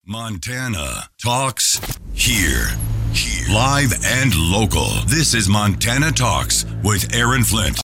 Montana Talks here. Live and local. This is Montana Talks with Aaron Flint.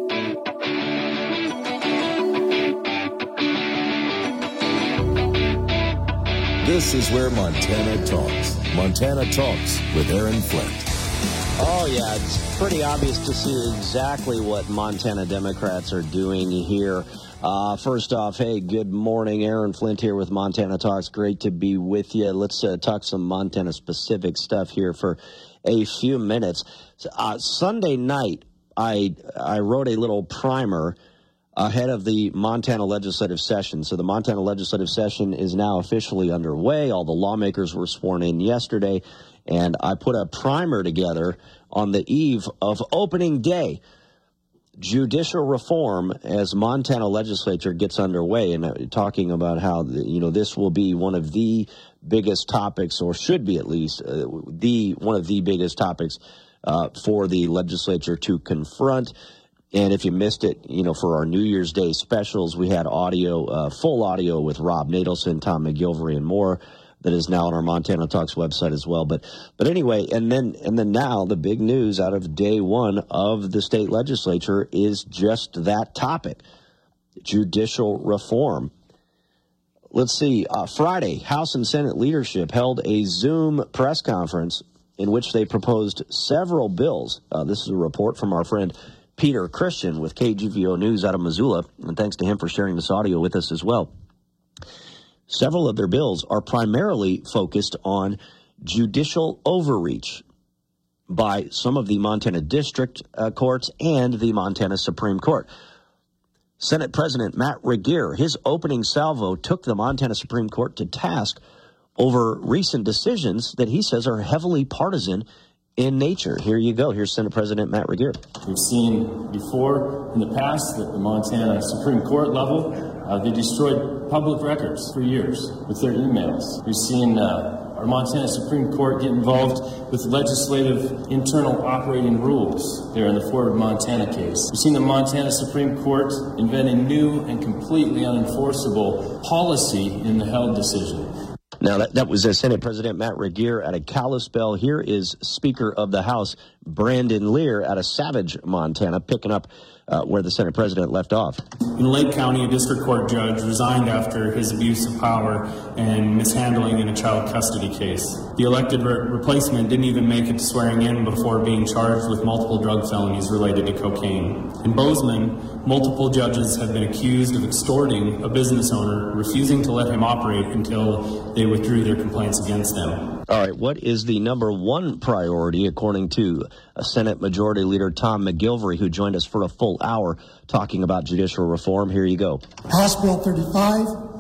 This is where Montana talks. Montana Talks with Aaron Flint. Oh, yeah, it's pretty obvious to see exactly what Montana Democrats are doing here. First off, hey, good morning. Aaron Flint here with Montana Talks. Great to be with you. Let's talk some Montana-specific stuff here for a few minutes. Sunday night, I wrote a little primer ahead of the Montana legislative session. So the Montana legislative session is now officially underway. All the lawmakers were sworn in yesterday, and I put a primer together on the eve of opening day. Judicial reform as Montana legislature gets underway, and talking about how, this will be one of the biggest topics, or should be at least one of the biggest topics for the legislature to confront. And if you missed it, for our New Year's Day specials, we had audio, full audio with Rob Nadelson, Tom McGilvery, and more. That is now on our Montana Talks website as well. But anyway, and then now the big news out of day one of the state legislature is just that topic, judicial reform. Let's see. Friday, House and Senate leadership held a Zoom press conference in which they proposed several bills. This is a report from our friend Peter Christian with KGVO News out of Missoula, and thanks to him for sharing this audio with us as well. Several of their bills are primarily focused on judicial overreach by some of the Montana district courts and the Montana Supreme Court. Senate President Matt Regier, his opening salvo took the Montana Supreme Court to task over recent decisions that he says are heavily partisan in nature. Here you go. Here's Senate President Matt Regier. We've seen before in the past that the Montana Supreme Court level, they destroyed public records for years with their emails. We've seen our Montana Supreme Court get involved with legislative internal operating rules there in the Fort of Montana case. We've seen the Montana Supreme Court invent a new and completely unenforceable policy in the Held decision. Now, that was Senate President Matt Regier at a Kalispell. Here is Speaker of the House Brandon Lear out of Savage, Montana, picking up where the Senate President left off. In Lake County, a district court judge resigned after his abuse of power and mishandling in a child custody case. The elected replacement didn't even make it to swearing in before being charged with multiple drug felonies related to cocaine. In Bozeman, multiple judges have been accused of extorting a business owner, refusing to let him operate until they withdrew their complaints against them. All right, what is the number one priority, according to Senate Majority Leader Tom McGilvery, who joined us for a full hour talking about judicial reform? Here you go. House Bill 35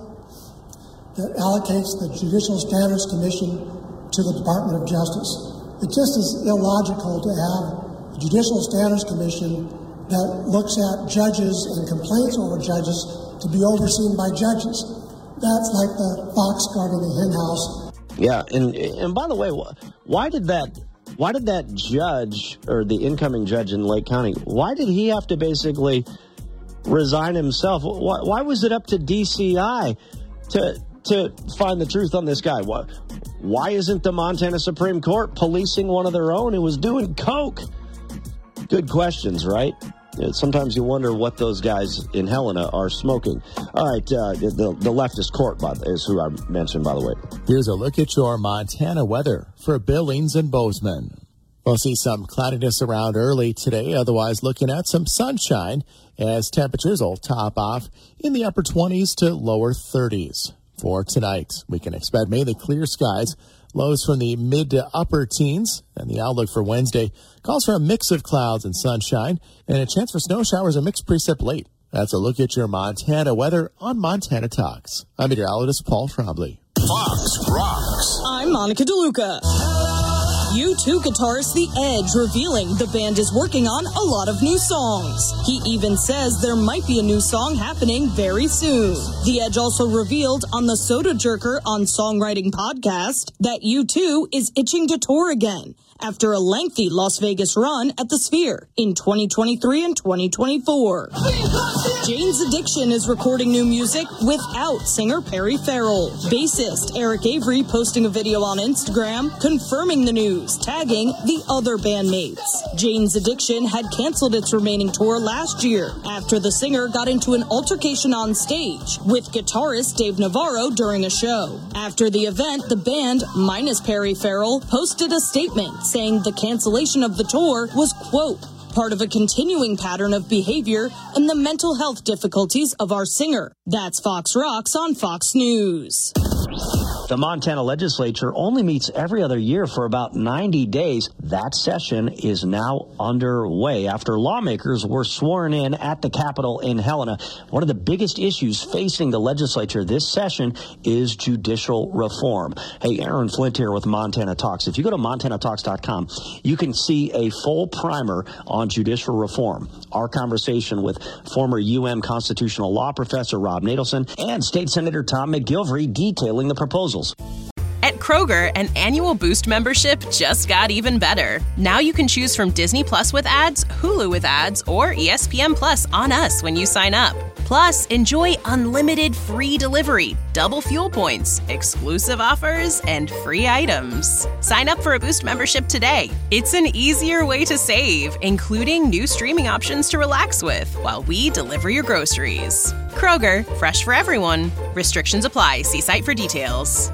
that allocates the Judicial Standards Commission to the Department of Justice. It just is illogical to have a Judicial Standards Commission that looks at judges and complaints over judges to be overseen by judges. That's like the fox guarding the hen house. Yeah, and by the way, why did that judge, or the incoming judge in Lake County, why did he have to basically resign himself? Why was it up to DCI to find the truth on this guy? Why isn't the Montana Supreme Court policing one of their own who was doing coke? Good questions, right? Sometimes you wonder what those guys in Helena are smoking. All right, the leftist court is who I mentioned, by the way. Here's a look at your Montana weather for Billings and Bozeman. We'll see some cloudiness around early today, otherwise looking at some sunshine as temperatures will top off in the upper 20s to lower 30s. For tonight, we can expect mainly clear skies, lows from the mid to upper teens, and the outlook for Wednesday calls for a mix of clouds and sunshine, and a chance for snow showers and mixed precip late. That's a look at your Montana weather on Montana Talks. I'm meteorologist Paul Trombley. Fox Rocks. I'm Monica DeLuca. U2 guitarist The Edge revealing the band is working on a lot of new songs. He even says there might be a new song happening very soon. The Edge also revealed on the Soda Jerker on Songwriting podcast that U2 is itching to tour again after a lengthy Las Vegas run at the Sphere in 2023 and 2024. Jane's Addiction is recording new music without singer Perry Farrell. Bassist Eric Avery posting a video on Instagram confirming the news, tagging the other bandmates. Jane's Addiction had canceled its remaining tour last year after the singer got into an altercation on stage with guitarist Dave Navarro during a show. After the event, the band, minus Perry Farrell, posted a statement saying the cancellation of the tour was, quote, part of a continuing pattern of behavior and the mental health difficulties of our singer. That's Fox Rocks on Fox News. The Montana legislature only meets every other year for about 90 days. That session is now underway after lawmakers were sworn in at the Capitol in Helena. One of the biggest issues facing the legislature this session is judicial reform. Hey, Aaron Flint here with Montana Talks. If you go to MontanaTalks.com, you can see a full primer on judicial reform. Our conversation with former constitutional law professor Rob Natelson and State Senator Tom McGilvery detailing the proposals. At Kroger, an annual Boost membership just got even better. Now you can choose from Disney Plus with ads, Hulu with ads, or ESPN Plus on us when you sign up. Plus, enjoy unlimited free delivery, double fuel points, exclusive offers, and free items. Sign up for a Boost membership today. It's an easier way to save, including new streaming options to relax with while we deliver your groceries. Kroger, fresh for everyone. Restrictions apply. See site for details.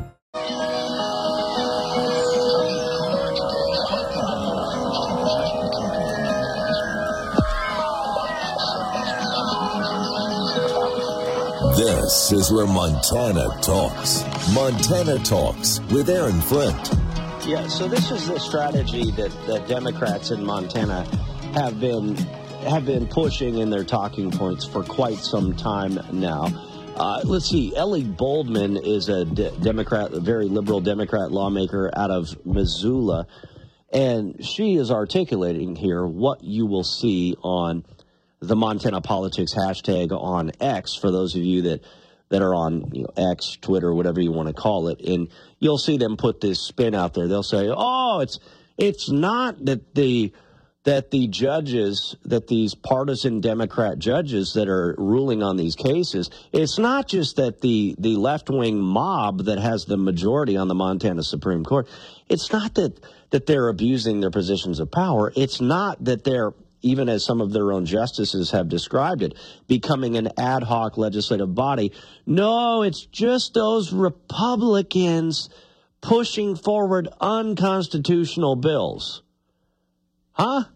This is where Montana talks. Montana Talks with Aaron Flint. Yeah, so this is the strategy that Democrats in Montana have been pushing in their talking points for quite some time now. Let's see. Ellie Boldman is a Democrat, a very liberal Democrat lawmaker out of Missoula, and she is articulating here what you will see on the Montana Politics hashtag on X, for those of you that are on X, Twitter, whatever you want to call it, and you'll see them put this spin out there. They'll say, "Oh, it's not that the judges, that these partisan Democrat judges that are ruling on these cases, it's not just that the left-wing mob that has the majority on the Montana Supreme Court, it's not that they're abusing their positions of power. It's not that they're, even as some of their own justices have described it, becoming an ad hoc legislative body. No, it's just those Republicans pushing forward unconstitutional bills." Huh?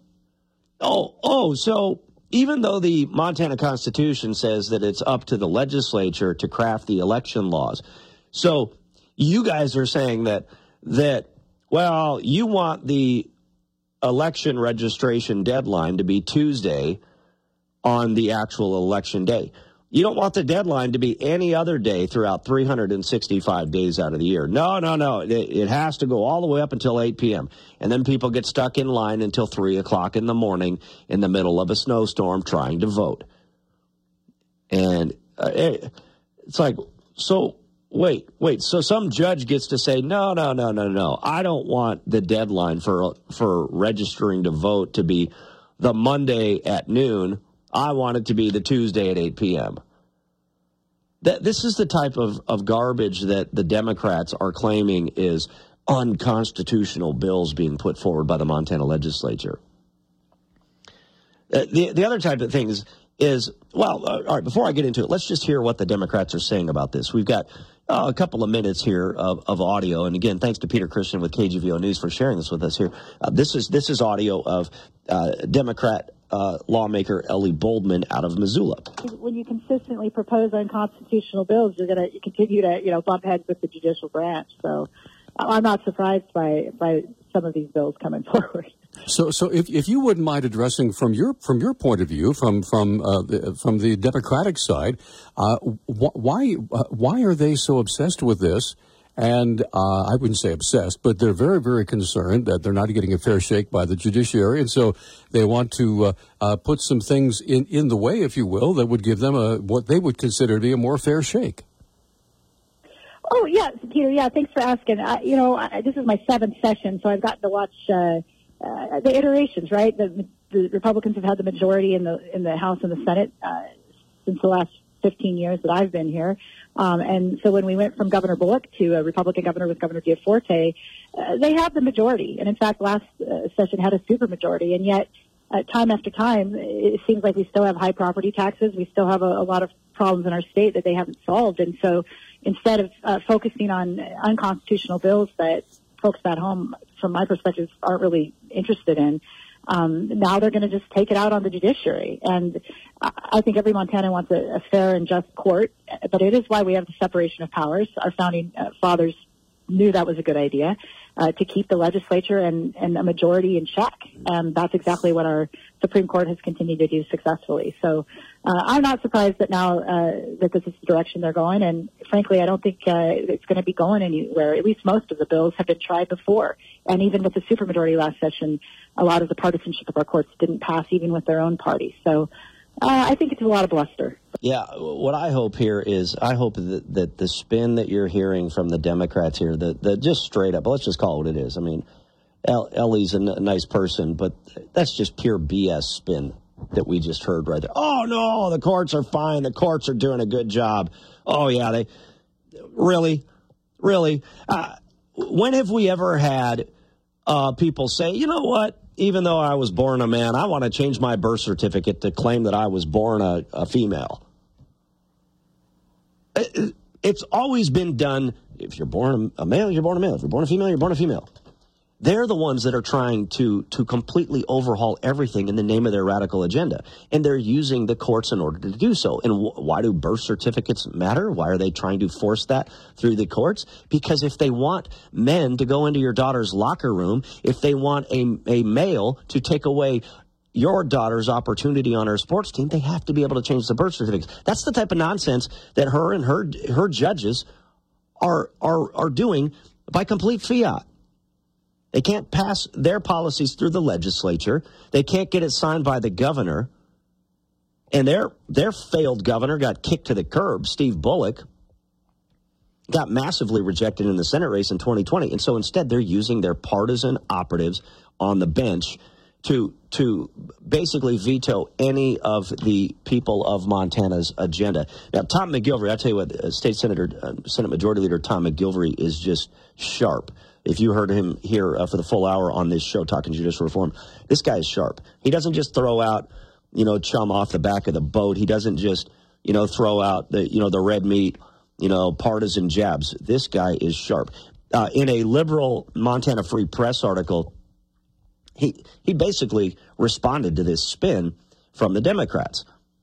So even though the Montana Constitution says that it's up to the legislature to craft the election laws, so you guys are saying that well, you want the election registration deadline to be Tuesday on the actual election day. You don't want the deadline to be any other day throughout 365 days out of the year. No. It has to go all the way up until 8 p.m. And then people get stuck in line until 3 o'clock in the morning in the middle of a snowstorm trying to vote. And it's like, so wait. So some judge gets to say, no. I don't want the deadline for registering to vote to be the Monday at noon. I want it to be the Tuesday at 8 p.m. This is the type of garbage that the Democrats are claiming is unconstitutional bills being put forward by the Montana legislature. The other type of thing is, well, all right, before I get into it, let's just hear what the Democrats are saying about this. We've got a couple of minutes here of audio. And again, thanks to Peter Christian with KGVO News for sharing this with us here. This is audio of Democrat lawmaker Ellie Boldman out of Missoula. When you consistently propose unconstitutional bills, you're going to continue to bump heads with the judicial branch. So I'm not surprised by some of these bills coming forward. So if you wouldn't mind addressing from your point of view, from the Democratic side, why are they so obsessed with this? And I wouldn't say obsessed, but they're very, very concerned that they're not getting a fair shake by the judiciary. And so they want to put some things in the way, if you will, that would give them what they would consider to be a more fair shake. Oh, yeah, Peter. Yeah, thanks for asking. This is my 7th session, so I've gotten to watch the iterations, right? The Republicans have had the majority in the House and the Senate since the last 15 years that I've been here. And so when we went from Governor Bullock to a Republican governor with Governor Gianforte, they have the majority. And in fact, last session had a supermajority. And yet, time after time, it seems like we still have high property taxes. We still have a lot of problems in our state that they haven't solved. And so instead of focusing on unconstitutional bills that folks at home, from my perspective, aren't really interested in, now they're going to just take it out on the judiciary. And I think every Montanan wants a fair and just court, but it is why we have the separation of powers. Our founding fathers knew that was a good idea, to keep the legislature and a majority in check. And that's exactly what our Supreme Court has continued to do successfully. So I'm not surprised that now that this is the direction they're going. And frankly, I don't think it's going to be going anywhere. At least most of the bills have been tried before. And even with the supermajority last session, a lot of the partisanship of our courts didn't pass even with their own party. So I think it's a lot of bluster. Yeah, what I hope here is that the spin that you're hearing from the Democrats here, the just straight up, let's just call it what it is. I mean, Ellie's a nice person, but that's just pure BS spin that we just heard right there. Oh, no, the courts are fine. The courts are doing a good job. Oh, yeah, they really? When have we ever had people say, you know what? Even though I was born a man, I want to change my birth certificate to claim that I was born a female. It's always been done. If you're born a male, you're born a male. If you're born a female, you're born a female. They're the ones that are trying to completely overhaul everything in the name of their radical agenda. And they're using the courts in order to do so. And why do birth certificates matter? Why are they trying to force that through the courts? Because if they want men to go into your daughter's locker room, if they want a male to take away your daughter's opportunity on her sports team, they have to be able to change the birth certificates. That's the type of nonsense that her and her judges are doing by complete fiat. They can't pass their policies through the legislature. They can't get it signed by the governor. And their failed governor got kicked to the curb. Steve Bullock got massively rejected in the Senate race in 2020. And so instead, they're using their partisan operatives on the bench to basically veto any of the people of Montana's agenda. Now, Tom McGilvery, I'll tell you what, Senate Majority Leader Tom McGilvery is just sharp. If you heard him here for the full hour on this show talking judicial reform, this guy is sharp. He doesn't just throw out, chum off the back of the boat. He doesn't just, throw out the red meat, partisan jabs. This guy is sharp. In a liberal Montana Free Press article, he basically responded to this spin from the Democrats.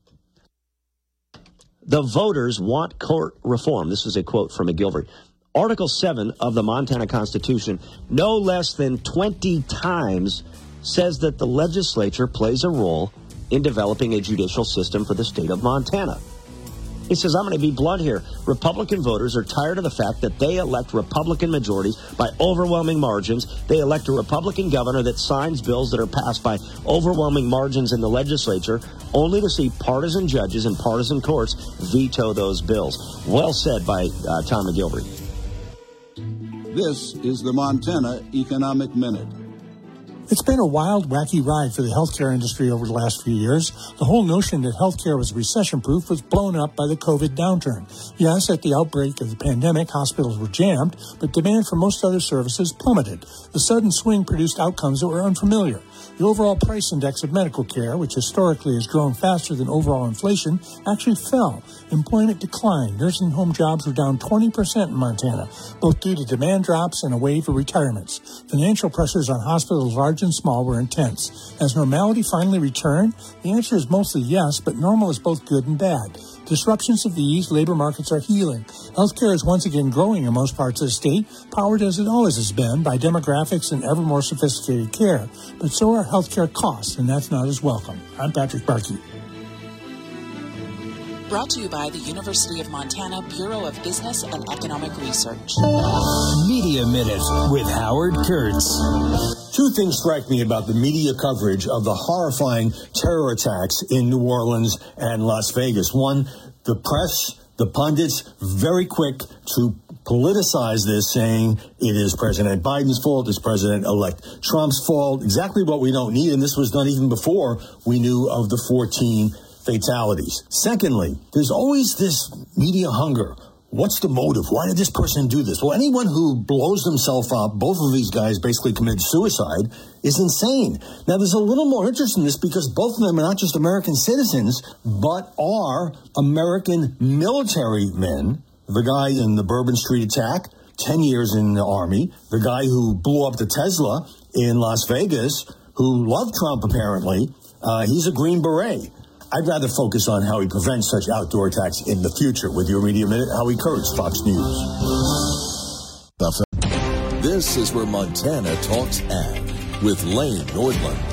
The voters want court reform. This is a quote from McGilvery. Article 7 of the Montana Constitution, no less than 20 times, says that the legislature plays a role in developing a judicial system for the state of Montana. He says, I'm going to be blunt here. Republican voters are tired of the fact that they elect Republican majorities by overwhelming margins. They elect a Republican governor that signs bills that are passed by overwhelming margins in the legislature, only to see partisan judges and partisan courts veto those bills. Well said by Tom McGilvery. This is the Montana Economic Minute. It's been a wild, wacky ride for the healthcare industry over the last few years. The whole notion that healthcare was recession-proof was blown up by the COVID downturn. Yes, at the outbreak of the pandemic, hospitals were jammed, but demand for most other services plummeted. The sudden swing produced outcomes that were unfamiliar. The overall price index of medical care, which historically has grown faster than overall inflation, actually fell. Employment declined. Nursing home jobs were down 20% in Montana, both due to demand drops and a wave of retirements. Financial pressures on hospitals large and small were intense. Has normality finally returned? The answer is mostly yes, but normal is both good and bad. Disruptions have eased, labor markets are healing. Healthcare is once again growing in most parts of the state, powered as it always has been by demographics and ever more sophisticated care. But so are healthcare costs, and that's not as welcome. I'm Patrick Barkey. Brought to you by the University of Montana Bureau of Business and Economic Research. Media Minute with Howard Kurtz. Two things strike me about the media coverage of the horrifying terror attacks in New Orleans and Las Vegas. One, the press, the pundits, very quick to politicize this, saying it is President Biden's fault, it's President-elect Trump's fault, exactly what we don't need. And this was done even before we knew of the 14 fatalities. Secondly, there's always this media hunger. What's the motive? Why did this person do this? Well, anyone who blows themselves up, both of these guys basically committed suicide, is insane. Now, there's a little more interest in this because both of them are not just American citizens, but are American military men. The guy in the Bourbon Street attack, 10 years in the Army. The guy who blew up the Tesla in Las Vegas, who loved Trump apparently, he's a Green Beret. I'd rather focus on how he prevents such outdoor attacks in the future. With your Media Minute, Howie Kurtz, Fox News. This is where Montana talks ag with Lane Nordlund.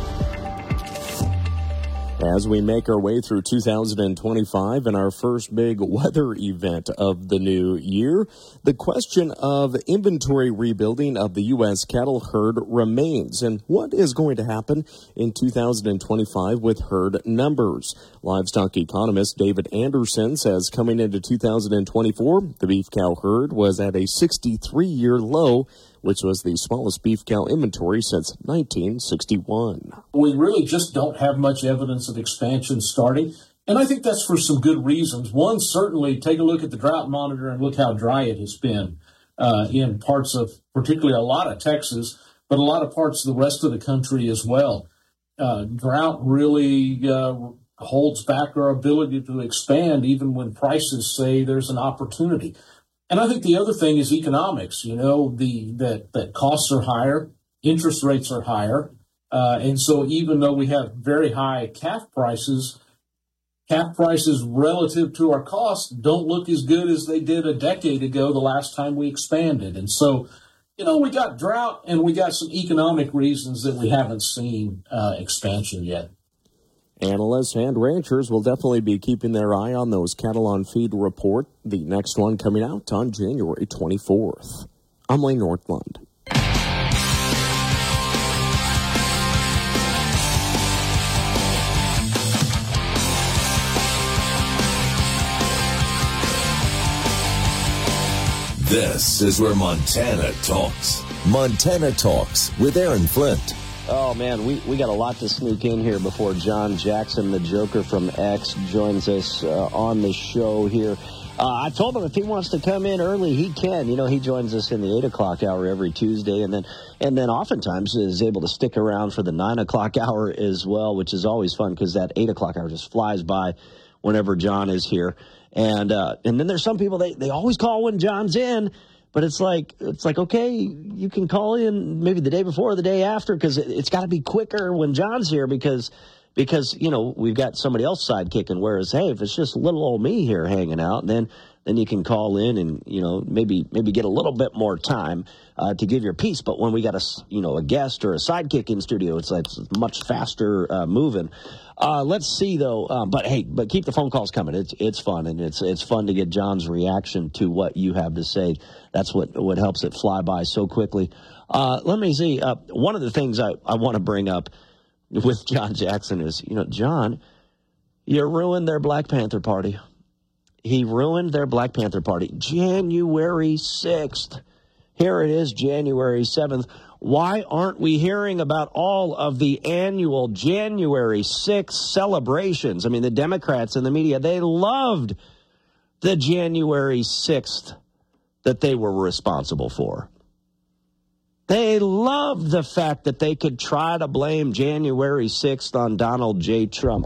As we make our way through 2025 and our first big weather event of the new year, the question of inventory rebuilding of the U.S. cattle herd remains. And what is going to happen in 2025 with herd numbers? Livestock economist David Anderson says coming into 2024, the beef cow herd was at a 63-year low, which was the smallest beef cow inventory since 1961. We really just don't have much evidence of expansion starting, and I think that's for some good reasons. One, certainly take a look at the drought monitor and look how dry it has been in parts of, particularly a lot of Texas, but a lot of parts of the rest of the country as well. Drought really holds back our ability to expand even when prices say there's an opportunity. And I think the other thing is economics. You know, that costs are higher, interest rates are higher, and so even though we have very high calf prices relative to our costs don't look as good as they did a decade ago, the last time we expanded. And so, you know, we got drought and we got some economic reasons that we haven't seen expansion yet. Analysts and ranchers will definitely be keeping their eye on those cattle on feed report, the next one coming out on January 24th. I'm Lane Nordlund. This is where Montana talks. Montana Talks with Aaron Flint. Oh, man, we got a lot to sneak in here before John Jackson, the Joker from X, joins us on the show here. I told him if he wants to come in early, he can. You know, he joins us in the 8 o'clock hour every Tuesday, and then oftentimes is able to stick around for the 9 o'clock hour as well, which is always fun because that 8 o'clock hour just flies by whenever John is here. And then there's some people, they always call when John's in. But it's like, okay, you can call in maybe the day before or the day after because it's got to be quicker when John's here because, you know, we've got somebody else sidekicking. Whereas, hey, if it's just little old me here hanging out, then you can call in and, you know, maybe get a little bit more time to give your piece. But when we got a guest or a sidekick in studio, it's much faster moving. Let's see though. But keep the phone calls coming. It's fun, and it's fun to get John's reaction to what you have to say. That's what helps it fly by so quickly. Let me see. One of the things I want to bring up with John Jackson is, you know, John, you ruined their Black Panther Party. He ruined their Black Panther Party. January 6th. Here it is, January 7th. Why aren't we hearing about all of the annual January 6th celebrations? I mean, the Democrats and the media, they loved the January 6th that they were responsible for. They loved the fact that they could try to blame January 6th on Donald J. Trump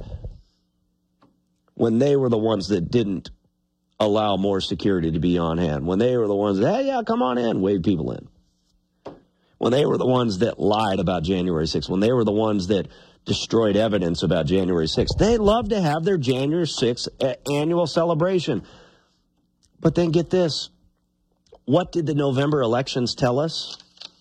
when they were the ones that didn't allow more security to be on hand, when they were the ones that, hey, yeah, come on in, wave people in. When they were the ones that lied about January 6th, when they were the ones that destroyed evidence about January 6th. They love to have their January 6th annual celebration. But then get this. What did the November elections tell us?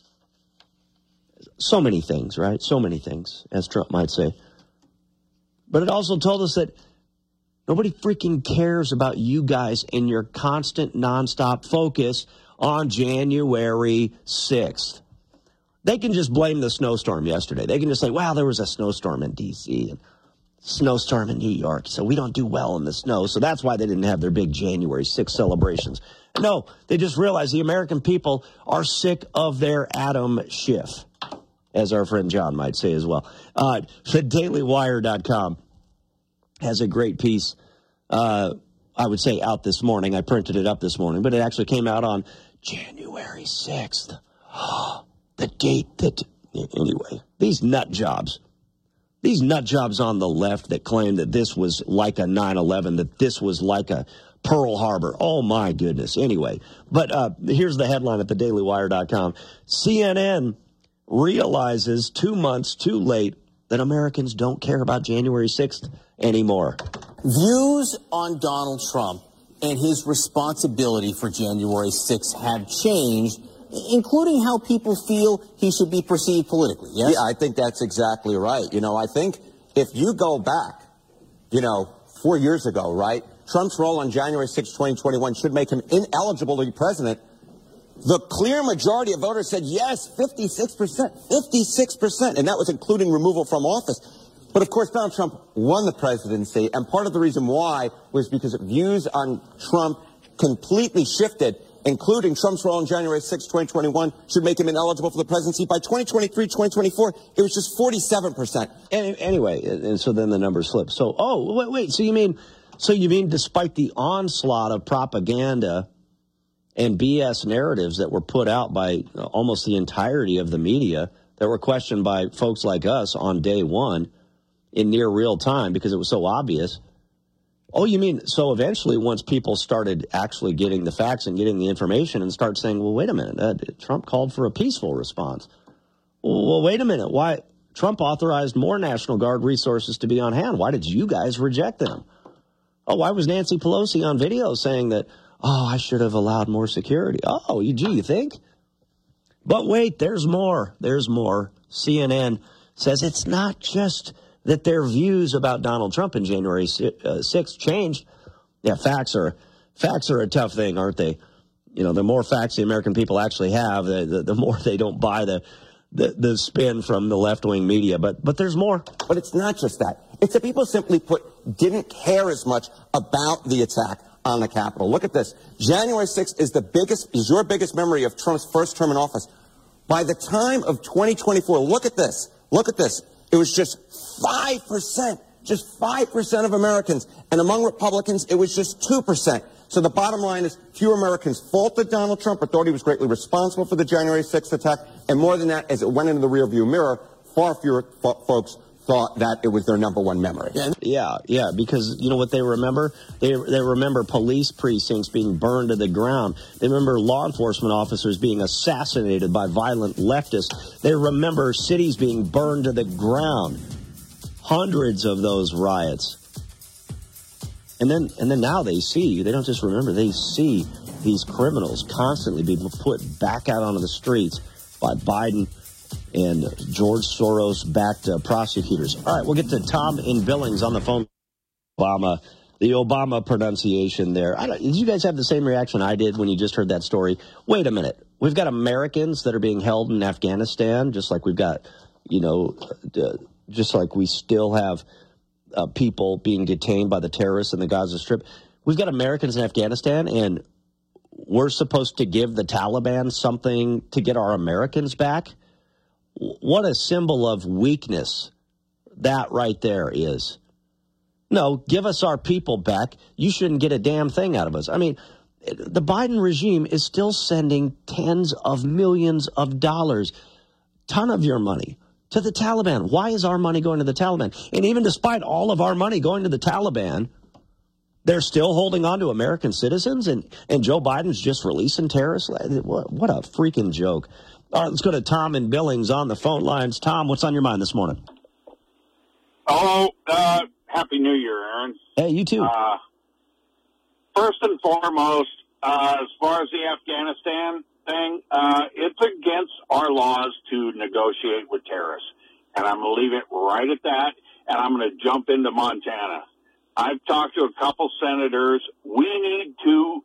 So many things, right? So many things, as Trump might say. But it also told us that nobody freaking cares about you guys and your constant nonstop focus on January 6th. They can just blame the snowstorm yesterday. They can just say, wow, there was a snowstorm in D.C. and snowstorm in New York, so we don't do well in the snow. So that's why they didn't have their big January 6th celebrations. No, they just realized the American people are sick of their Adam Schiff, as our friend John might say as well. TheDailyWire.com has a great piece, I would say out this morning. I printed it up this morning, but it actually came out on January 6th. The date that, anyway, these nut jobs on the left that claim that this was like a 9/11, that this was like a Pearl Harbor. Oh, my goodness. Anyway, but here's the headline at thedailywire.com. CNN realizes 2 months too late that Americans don't care about January 6th anymore. Views on Donald Trump and his responsibility for January 6th have changed, including how people feel he should be perceived politically, yes? Yeah, I think that's exactly right. I think if you go back, 4 years ago, right, Trump's role on January 6, 2021 should make him ineligible to be president. The clear majority of voters said yes, 56%, and that was including removal from office. But, of course, Donald Trump won the presidency, and part of the reason why was because views on Trump completely shifted, including Trump's role on January 6, 2021, should make him ineligible for the presidency. By 2023, 2024, it was just 47%. Anyway, and so then the numbers slip. So, wait, so you mean despite the onslaught of propaganda and BS narratives that were put out by almost the entirety of the media that were questioned by folks like us on day one in near real time because it was so obvious. Oh, you mean, so eventually once people started actually getting the facts and getting the information and start saying, well, wait a minute, Trump called for a peaceful response. Well, wait a minute, why? Trump authorized more National Guard resources to be on hand. Why did you guys reject them? Oh, why was Nancy Pelosi on video saying that, I should have allowed more security? Oh, you think? But wait, there's more. There's more. CNN says it's not just that their views about Donald Trump in January 6th changed. Yeah, facts are a tough thing, aren't they? The more facts the American people actually have, the more they don't buy the spin from the left-wing media. But there's more. But it's not just that. It's that people simply didn't care as much about the attack on the Capitol. Look at this. January 6th is your biggest memory of Trump's first term in office. By the time of 2024, look at this. It was just 5% of Americans. And among Republicans, it was just 2%. So the bottom line is fewer Americans faulted Donald Trump or thought he was greatly responsible for the January 6th attack. And more than that, as it went into the rearview mirror, far fewer folks thought that it was their number one memory. Yeah, because you know what they remember? They remember police precincts being burned to the ground. They remember law enforcement officers being assassinated by violent leftists. They remember cities being burned to the ground. Hundreds of those riots. And then now they don't just remember, they see these criminals constantly being put back out onto the streets by Biden and George Soros-backed prosecutors. All right, we'll get to Tom in Billings on the phone. The Obama pronunciation there. Did you guys have the same reaction I did when you just heard that story? Wait a minute. We've got Americans that are being held in Afghanistan, just like we've got, just like we still have people being detained by the terrorists in the Gaza Strip. We've got Americans in Afghanistan, and we're supposed to give the Taliban something to get our Americans back? What a symbol of weakness that right there is. No, give us our people back. You shouldn't get a damn thing out of us. I mean, the Biden regime is still sending tens of millions of dollars, ton of your money, to the Taliban. Why is our money going to the Taliban? And even despite all of our money going to the Taliban, they're still holding on to American citizens, and Joe Biden's just releasing terrorists? What a freaking joke. All right, let's go to Tom in Billings on the phone lines. Tom, what's on your mind this morning? Oh, Happy New Year, Aaron. Hey, you too. First and foremost, as far as the Afghanistan thing, it's against our laws to negotiate with terrorists. And I'm going to leave it right at that, and I'm going to jump into Montana. I've talked to a couple senators. We need to,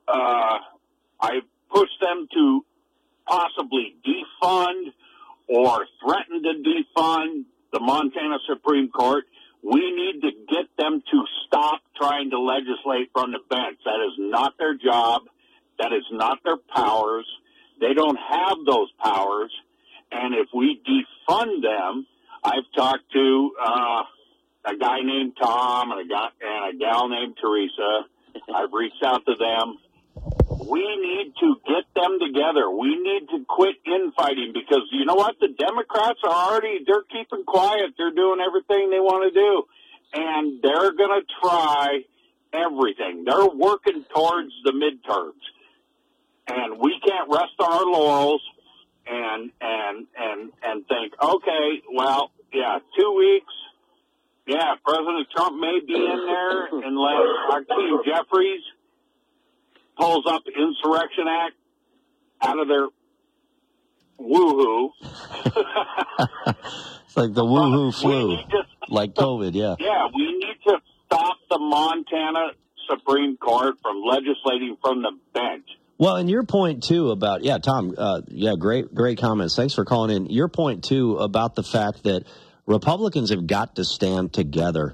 I pushed them to possibly defund or threaten to defund the Montana Supreme Court. We need to get them to stop trying to legislate from the bench. That is not their job. That is not their powers. They don't have those powers. And if we defund them, I've talked to a guy named Tom and a gal named Teresa. I've reached out to them. We need to get them together. We need to quit infighting because you know what? The Democrats they're keeping quiet. They're doing everything they want to do. And they're going to try everything. They're working towards the midterms. And we can't rest on our laurels and think, okay, well, yeah, 2 weeks. Yeah, President Trump may be in there unless Hakeem Jeffries pulls up Insurrection Act out of their woohoo. It's like the woohoo flu, like COVID, yeah. Yeah, we need to stop the Montana Supreme Court from legislating from the bench. Well, and your point, too, about, Tom, great comments. Thanks for calling in. Your point, too, about the fact that Republicans have got to stand together.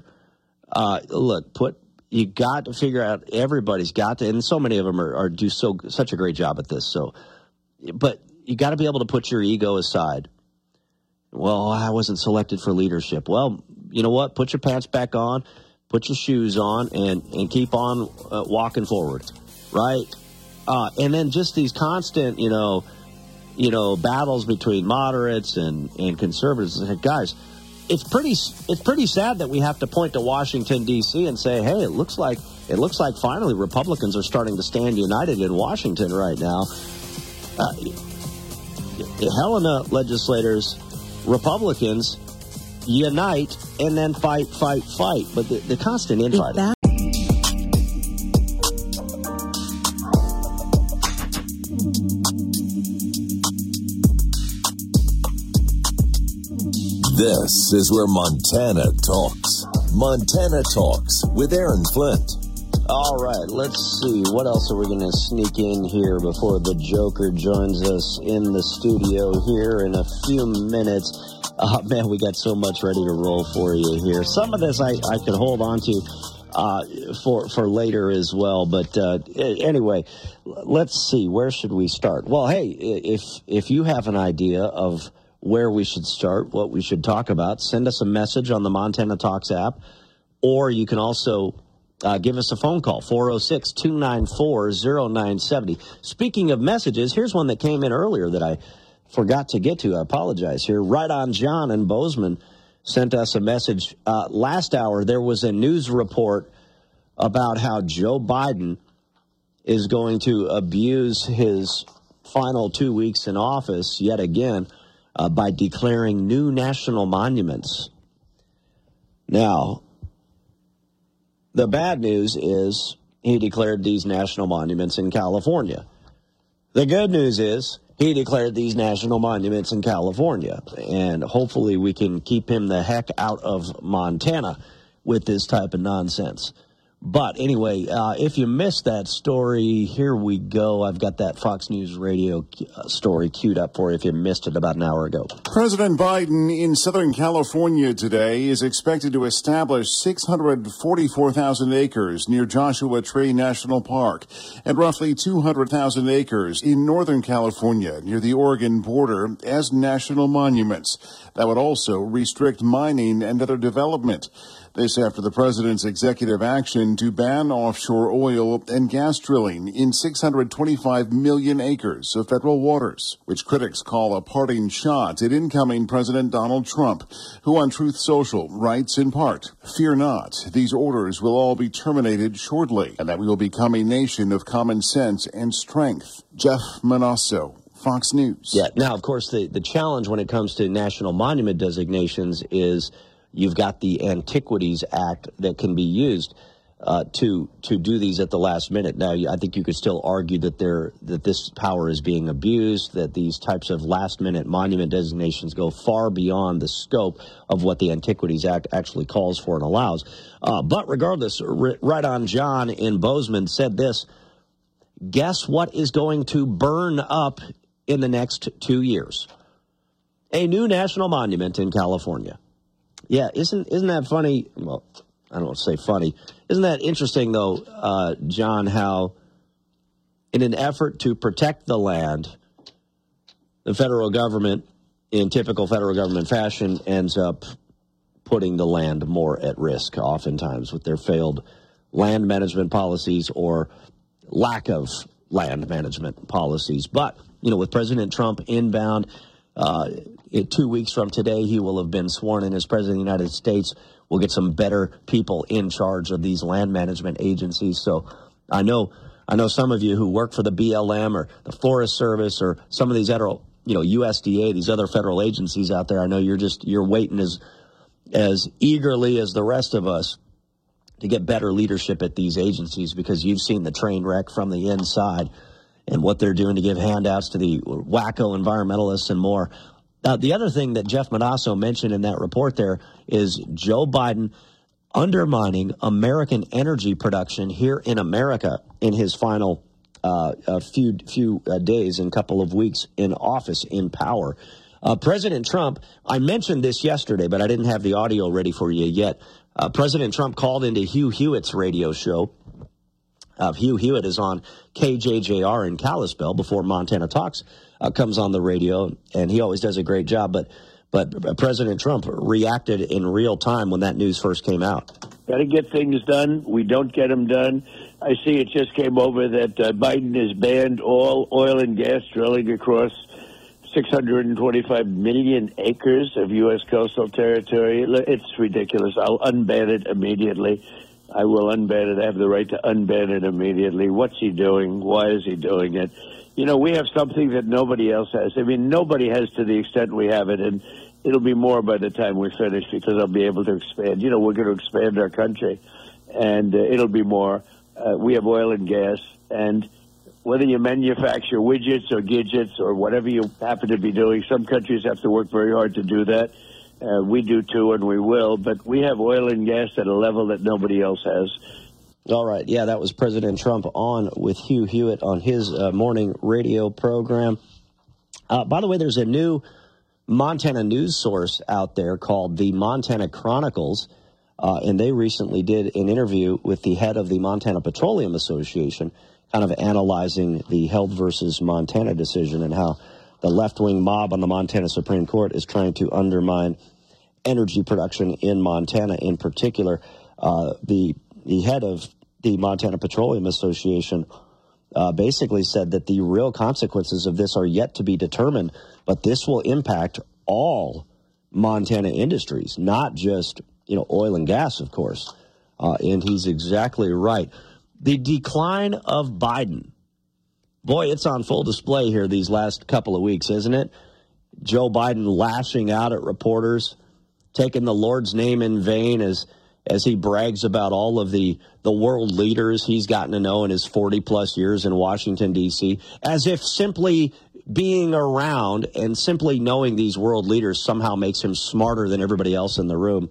You got to figure out, everybody's got to, and so many of them are do such a great job at this. But you got to be able to put your ego aside. Well, I wasn't selected for leadership. Well, you know what? Put your pants back on, put your shoes on, and keep on walking forward, right? And then just these constant, battles between moderates and conservatives. Guys, it's pretty sad that we have to point to Washington D.C. and say, hey, it looks like finally Republicans are starting to stand united in Washington right now. Helena legislators, Republicans unite and then fight. But the constant infighting. This is where Montana talks. Montana Talks with Aaron Flint. All right, let's see. What else are we going to sneak in here before the Joker joins us in the studio here in a few minutes? Man, we got so much ready to roll for you here. Some of this I could hold on to for later as well. But anyway, let's see. Where should we start? Well, hey, if you have an idea of where we should start, what we should talk about, send us a message on the Montana Talks app, or you can also give us a phone call, 406-294-0970. Speaking of messages, here's one that came in earlier that I forgot to get to. I apologize here. Right on John in Bozeman sent us a message. Last hour, there was a news report about how Joe Biden is going to abuse his final 2 weeks in office yet again by declaring new national monuments. Now, the bad news is he declared these national monuments in California. The good news is he declared these national monuments in California, and hopefully we can keep him the heck out of Montana with this type of nonsense. But anyway, if you missed that story, here we go. I've got that Fox News Radio story queued up for you if you missed it about an hour ago. President Biden in Southern California today is expected to establish 644,000 acres near Joshua Tree National Park and roughly 200,000 acres in Northern California near the Oregon border as national monuments. That would also restrict mining and other development. This after the president's executive action to ban offshore oil and gas drilling in 625 million acres of federal waters, which critics call a parting shot at incoming President Donald Trump, who on Truth Social writes in part, "Fear not, these orders will all be terminated shortly, and that we will become a nation of common sense and strength." Jeff Manasso, Fox News. Yeah. Now, of course, the challenge when it comes to national monument designations is you've got the Antiquities Act that can be used to do these at the last minute. Now, I think you could still argue that this power is being abused, that these types of last-minute monument designations go far beyond the scope of what the Antiquities Act actually calls for and allows. But regardless, Right on John in Bozeman said this: guess what is going to burn up in the next 2 years? A new national monument in California. Yeah, isn't that funny? Well, I don't want to say funny. Isn't that interesting, though, John, how in an effort to protect the land, the federal government, in typical federal government fashion, ends up putting the land more at risk, oftentimes, with their failed land management policies or lack of land management policies. But, with President Trump inbound, 2 weeks from today, he will have been sworn in as President of the United States. We'll get some better people in charge of these land management agencies. So I know some of you who work for the BLM or the Forest Service or some of these other, USDA, these other federal agencies out there. I know you're waiting as eagerly as the rest of us to get better leadership at these agencies, because you've seen the train wreck from the inside and what they're doing to give handouts to the wacko environmentalists and more. Now, the other thing that Jeff Manasso mentioned in that report there is Joe Biden undermining American energy production here in America in his final few days and couple of weeks in office, in power. President Trump, I mentioned this yesterday, but I didn't have the audio ready for you yet. President Trump called into Hugh Hewitt's radio show. Hugh Hewitt is on KJJR in Kalispell before Montana Talks comes on the radio, and he always does a great job. But President Trump reacted in real time when that news first came out. Got to get things done. We don't get them done. I see it just came over that Biden has banned all oil and gas drilling across 625 million acres of U.S. coastal territory. It's ridiculous. I'll unban it immediately. I will unban it. I have the right to unban it immediately. What's he doing? Why is he doing it? We have something that nobody else has. I mean, nobody has to the extent we have it, and it'll be more by the time we finish, because I'll be able to expand. We're going to expand our country, and it'll be more. We have oil and gas, and whether you manufacture widgets or gadgets or whatever you happen to be doing, some countries have to work very hard to do that. We do too, and we will, but we have oil and gas at a level that nobody else has. All right. Yeah, that was President Trump on with Hugh Hewitt on his morning radio program. By the way, there's a new Montana news source out there called the Montana Chronicles, and they recently did an interview with the head of the Montana Petroleum Association, kind of analyzing the Held versus Montana decision and how the left-wing mob on the Montana Supreme Court is trying to undermine energy production in Montana. In particular, the head of the Montana Petroleum Association basically said that the real consequences of this are yet to be determined, but this will impact all Montana industries, not just, oil and gas, of course. And he's exactly right. The decline of Biden. Boy, it's on full display here these last couple of weeks, isn't it? Joe Biden lashing out at reporters, taking the Lord's name in vain as he brags about all of the world leaders he's gotten to know in his 40-plus years in Washington, D.C., as if simply being around and simply knowing these world leaders somehow makes him smarter than everybody else in the room.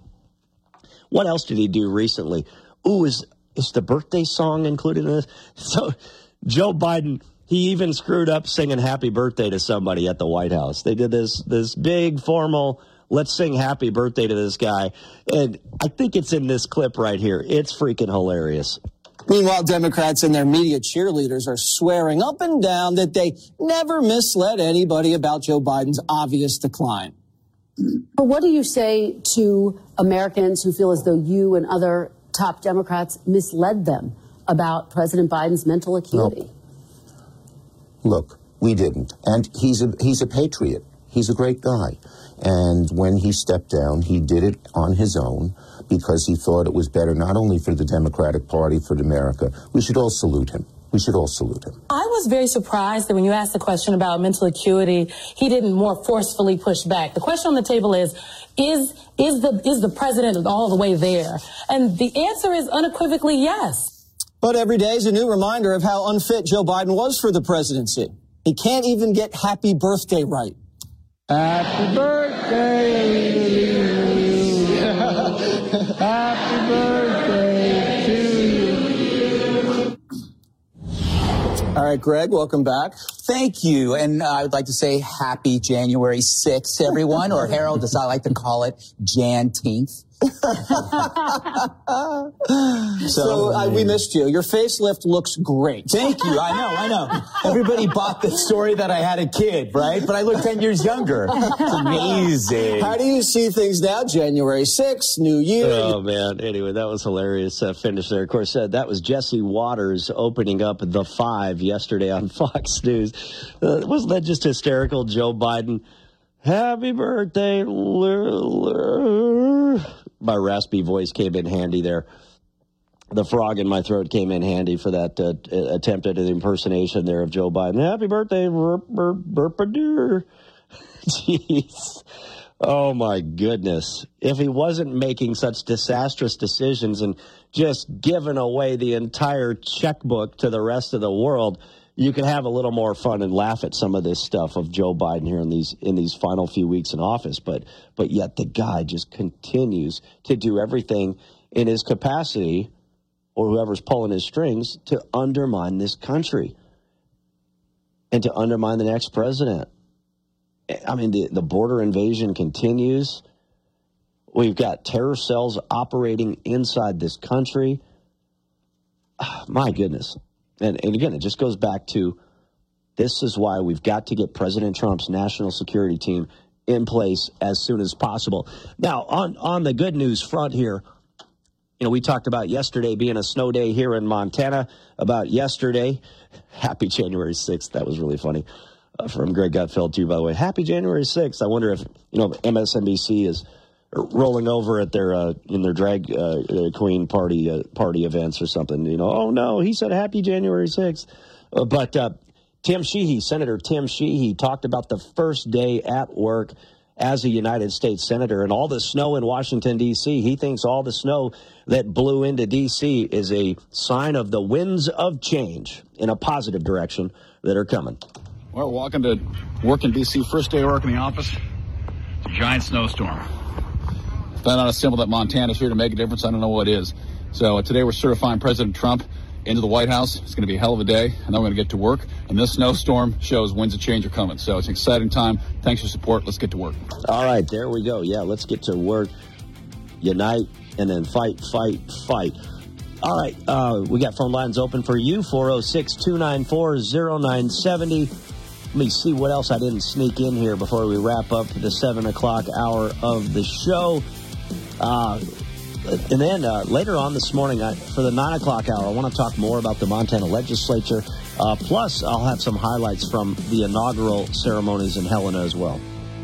What else did he do recently? Ooh, is the birthday song included in this? So Joe Biden, he even screwed up singing happy birthday to somebody at the White House. They did this big formal, let's sing happy birthday to this guy. And I think it's in this clip right here. It's freaking hilarious. Meanwhile, Democrats and their media cheerleaders are swearing up and down that they never misled anybody about Joe Biden's obvious decline. But what do you say to Americans who feel as though you and other top Democrats misled them about President Biden's mental acuity? Look, we didn't. And he's a patriot. He's a great guy. And when he stepped down, he did it on his own because he thought it was better not only for the Democratic Party, for America. We should all salute him. We should all salute him. I was very surprised that when you asked the question about mental acuity, he didn't more forcefully push back. The question on the table is the president all the way there? And the answer is unequivocally yes. But every day is a new reminder of how unfit Joe Biden was for the presidency. He can't even get happy birthday right. Happy birthday to you. Happy birthday to you. All right, Greg, welcome back. Thank you. And I would like to say happy January 6th, everyone, or Harold, as I like to call it, Jan-teenth. We missed you. Your facelift looks great. Thank you. I know. Everybody bought the story that I had a kid, right? But I look 10 years younger. It's amazing. How do you see things now? January 6th, New Year. Oh, man. Anyway, that was hilarious finish there. Of course, that was Jesse Waters opening up the 5 yesterday on Fox News. Wasn't that just hysterical? Joe Biden, happy birthday, my raspy voice came in handy there. The frog in my throat came in handy for that attempt at an impersonation there of Joe Biden. Happy birthday, burpadur. Jeez. Oh, my goodness. If he wasn't making such disastrous decisions and just giving away the entire checkbook to the rest of the world, you could have a little more fun and laugh at some of this stuff of Joe Biden here in these final few weeks in office. But yet the guy just continues to do everything in his capacity, or whoever's pulling his strings, to undermine this country and to undermine the next president. I mean, the border invasion continues. We've got terror cells operating inside this country. My goodness. And again, it just goes back to, this is why we've got to get President Trump's national security team in place as soon as possible. Now, on the good news front here, we talked about yesterday being a snow day here in Montana, about yesterday. Happy January 6th. That was really funny. From Greg Gutfeld, too, by the way. Happy January 6th. I wonder if, MSNBC is rolling over at their in their drag queen party events or something. Oh no, he said happy January 6th. But Tim Sheehy, Senator Tim Sheehy, talked about the first day at work as a United States Senator and all the snow in Washington, D.C. He thinks all the snow that blew into D.C. is a sign of the winds of change in a positive direction that are coming. Well, walking to work in D.C., first day of work in the office, it's a giant snowstorm. If that's not a symbol that Montana's here to make a difference, I don't know what is. So today we're certifying President Trump into the White House. It's going to be a hell of a day, and then we're going to get to work. And this snowstorm shows winds of change are coming. So it's an exciting time. Thanks for your support. Let's get to work. All right, there we go. Yeah, let's get to work. Unite and then fight, fight, fight. All right, we got phone lines open for you, 406-294-0970. Let me see what else I didn't sneak in here before we wrap up the 7 o'clock hour of the show. And then later on this morning, for the 9 o'clock hour, I want to talk more about the Montana legislature. Plus, I'll have some highlights from the inaugural ceremonies in Helena as well.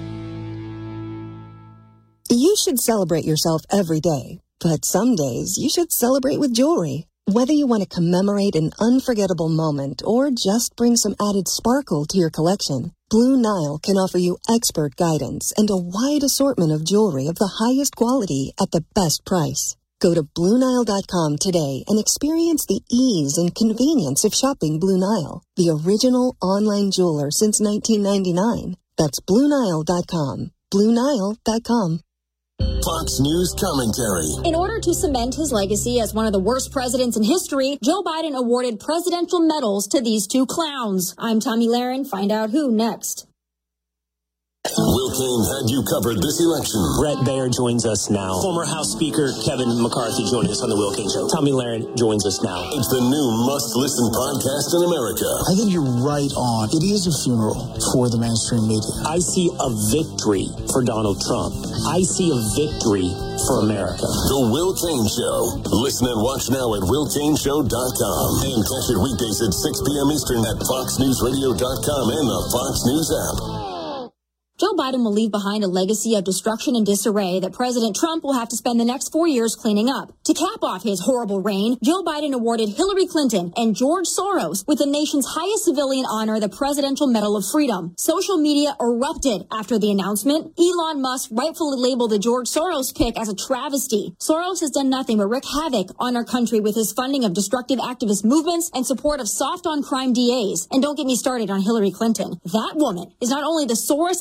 You should celebrate yourself every day, but some days you should celebrate with jewelry. Whether you want to commemorate an unforgettable moment or just bring some added sparkle to your collection, Blue Nile can offer you expert guidance and a wide assortment of jewelry of the highest quality at the best price. Go to BlueNile.com today and experience the ease and convenience of shopping Blue Nile, the original online jeweler since 1999. That's BlueNile.com. BlueNile.com. Fox News commentary. In order to cement his legacy as one of the worst presidents in history, Joe Biden awarded presidential medals to these two clowns. I'm Tommy Lahren. Find out who next. Will Cain had you covered this election. Brett Baer joins us now. Former House Speaker Kevin McCarthy joining us on the Will Cain Show. Tommy Lahren joins us now. It's the new must-listen podcast in America. I think you're right on. It is a funeral for the mainstream media. I see a victory for Donald Trump. I see a victory for America. The Will Cain Show. Listen and watch now at WillCainShow.com. And catch it weekdays at 6 p.m. Eastern at FoxNewsRadio.com and the Fox News app. Joe Biden will leave behind a legacy of destruction and disarray that President Trump will have to spend the next 4 years cleaning up. To cap off his horrible reign, Joe Biden awarded Hillary Clinton and George Soros with the nation's highest civilian honor, the Presidential Medal of Freedom. Social media erupted after the announcement. Elon Musk rightfully labeled the George Soros pick as a travesty. Soros has done nothing but wreak havoc on our country with his funding of destructive activist movements and support of soft-on-crime DAs. And don't get me started on Hillary Clinton. That woman is not only the Soros election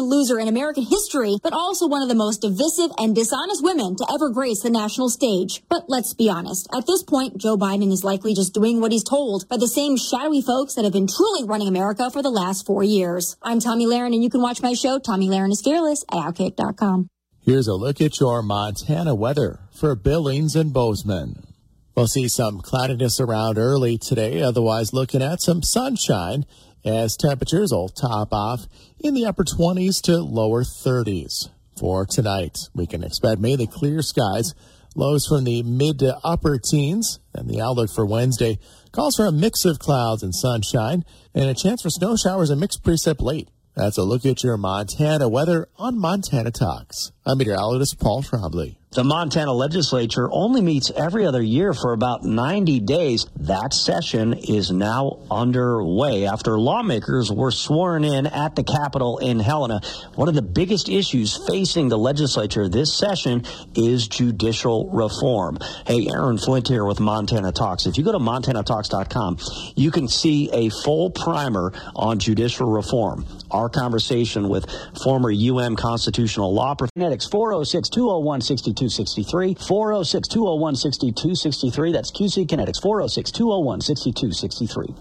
loser in American history, but also one of the most divisive and dishonest women to ever grace the national stage. But let's be honest. At this point, Joe Biden is likely just doing what he's told by the same shadowy folks that have been truly running America for the last 4 years. I'm Tommy Lahren, and you can watch my show, Tommy Lahren is Fearless, at Outkick.com. Here's a look at your Montana weather for Billings and Bozeman. We'll see some cloudiness around early today, otherwise looking at some sunshine as temperatures will top off in the upper 20s to lower 30s. For tonight, we can expect mainly clear skies, lows from the mid to upper teens, and the outlook for Wednesday calls for a mix of clouds and sunshine and a chance for snow showers and mixed precip late. That's a look at your Montana weather on Montana Talks. I'm meteorologist Paul Trombley. The Montana legislature only meets every other year for about 90 days. That session is now underway after lawmakers were sworn in at the Capitol in Helena. One of the biggest issues facing the legislature this session is judicial reform. Hey, Aaron Flint here with Montana Talks. If you go to MontanaTalks.com, you can see a full primer on judicial reform. Our conversation with former constitutional law professor, 406-201-6263, 406-201-6263. That's QC Kinetics, 406-201-6263.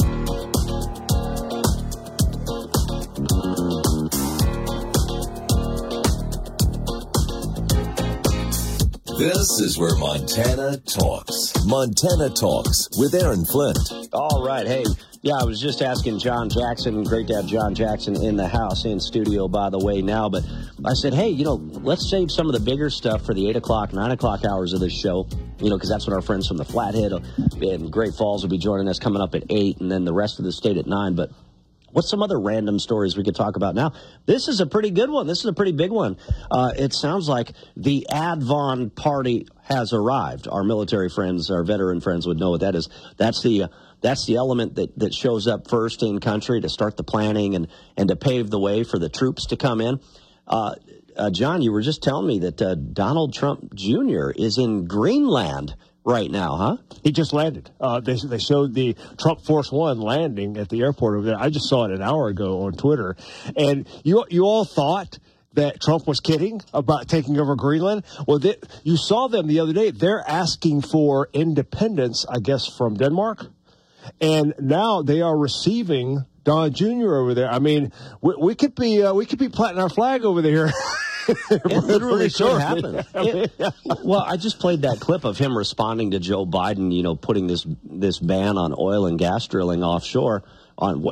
This is where Montana talks. Montana Talks with Aaron Flint. All right. Hey, yeah, I was just asking John Jackson. Great to have John Jackson in the house, in studio, by the way, now. But I said, hey, let's save some of the bigger stuff for the 8 o'clock, 9 o'clock hours of this show, because that's when our friends from the Flathead and Great Falls will be joining us coming up at 8, and then the rest of the state at 9. But what's some other random stories we could talk about now? This is a pretty good one. This is a pretty big one. It sounds like the Advon party has arrived. Our military friends, our veteran friends would know what that is. That's the element that shows up first in country to start the planning and to pave the way for the troops to come in. John, you were just telling me that Donald Trump Jr. is in Greenland right now, huh? He just landed. They showed the Trump Force One landing at the airport over there. I just saw it an hour ago on Twitter. And you all thought that Trump was kidding about taking over Greenland. Well, you saw them the other day. They're asking for independence, I guess, from Denmark. And now they are receiving Don Jr. over there. I mean, we could be planting our flag over there. It literally could happen. Well, I just played that clip of him responding to Joe Biden, putting this ban on oil and gas drilling offshore on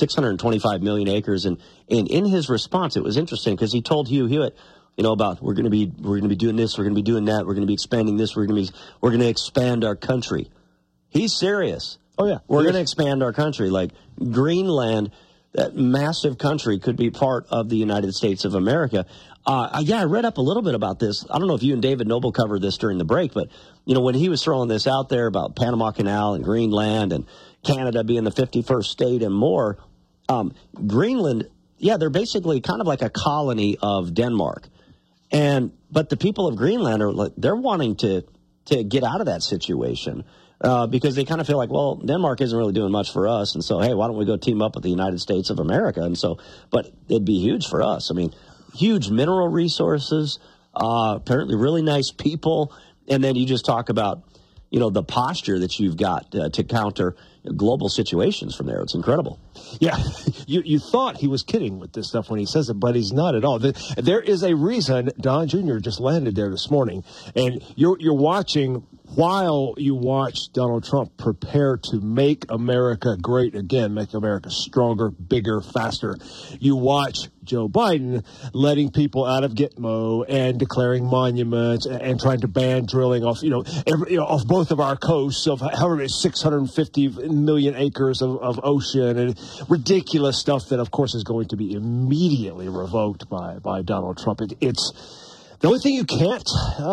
625 million acres. And in his response, it was interesting because he told Hugh Hewitt, about we're going to be doing this, we're going to be doing that, we're going to be expanding this, we're going to expand our country. He's serious. Oh yeah, we're going to expand our country. Like Greenland, that massive country, could be part of the United States of America. I read up a little bit about this. I don't know if you and David Noble covered this during the break, but, when he was throwing this out there about Panama Canal and Greenland and Canada being the 51st state and more, Greenland, they're basically kind of like a colony of Denmark. But the people of Greenland they're wanting to get out of that situation. Because they kind of feel like, well, Denmark isn't really doing much for us. And so, hey, why don't we go team up with the United States of America? But it'd be huge for us. I mean, huge mineral resources, apparently really nice people. And then you just talk about, the posture that you've got to counter global situations from there. It's incredible. Yeah, you thought he was kidding with this stuff when he says it, but he's not at all. There is a reason Don Jr. just landed there this morning. And you're watching, while you watch Donald Trump prepare to make America great again, make America stronger, bigger, faster, you watch Joe Biden letting people out of Gitmo and declaring monuments and trying to ban drilling off, off both of our coasts of however many 650 million acres of ocean, and ridiculous stuff that, of course, is going to be immediately revoked by Donald Trump. It's the only thing you can't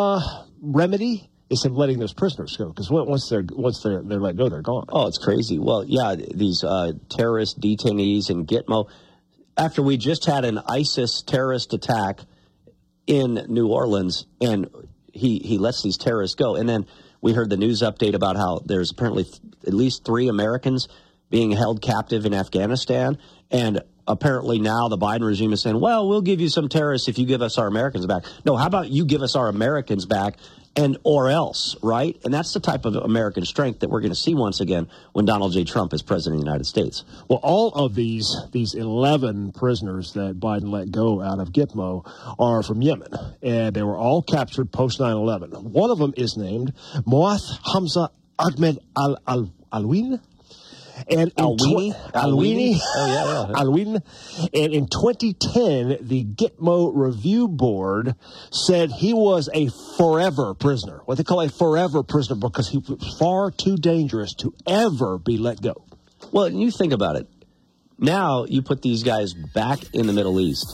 remedy is him letting those prisoners go, because once they're let go, they're gone. Oh, it's crazy. Well, yeah, these terrorist detainees in Gitmo. After we just had an ISIS terrorist attack in New Orleans, and he lets these terrorists go, and then we heard the news update about how there's apparently at least 3 Americans being held captive in Afghanistan, and apparently now the Biden regime is saying, well, we'll give you some terrorists if you give us our Americans back. No, how about you give us our Americans back and or else, right? And that's the type of American strength that we're going to see once again when Donald J. Trump is president of the United States. Well, all of these 11 prisoners that Biden let go out of Gitmo are from Yemen, and they were all captured post 9/11. One of them is named Moath Hamza Ahmed Alwin. And Alwini? Alwin. And in 2010, the Gitmo Review Board said he was a forever prisoner, what they call a forever prisoner, because he was far too dangerous to ever be let go. Well, you think about it. Now you put these guys back in the Middle East.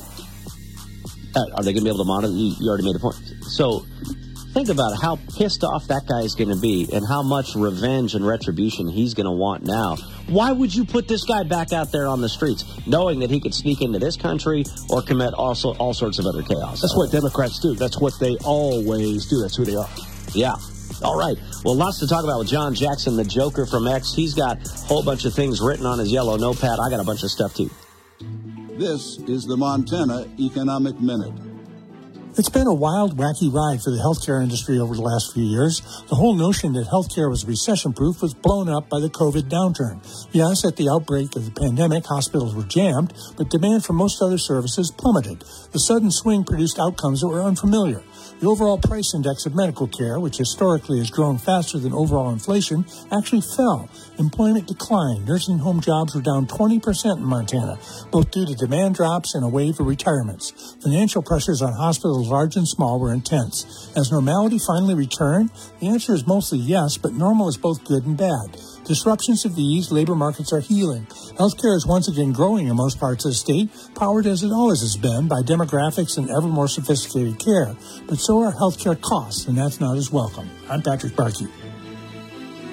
Are they going to be able to monitor? You already made a point. So think about how pissed off that guy is going to be and how much revenge and retribution he's going to want now. Why would you put this guy back out there on the streets, knowing that he could sneak into this country or commit all sorts of other chaos? That's what Democrats do. That's what they always do. That's who they are. Yeah. All right. Well, lots to talk about with John Jackson, the Joker from X. He's got a whole bunch of things written on his yellow notepad. I got a bunch of stuff, too. This is the Montana Economic Minute. It's been a wild, wacky ride for the healthcare industry over the last few years. The whole notion that healthcare was recession-proof was blown up by the COVID downturn. Yes, at the outbreak of the pandemic, hospitals were jammed, but demand for most other services plummeted. The sudden swing produced outcomes that were unfamiliar. The overall price index of medical care, which historically has grown faster than overall inflation, actually fell. Employment declined. Nursing home jobs were down 20% in Montana, both due to demand drops and a wave of retirements. Financial pressures on hospitals large and small were intense. Has normality finally returned? The answer is mostly yes, but normal is both good and bad. Disruptions have eased, labor markets are healing. Healthcare is once again growing in most parts of the state, powered as it always has been by demographics and ever more sophisticated care. But so are healthcare costs, and that's not as welcome. I'm Patrick Barkey.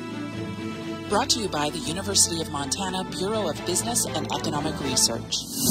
Brought to you by the University of Montana Bureau of Business and Economic Research.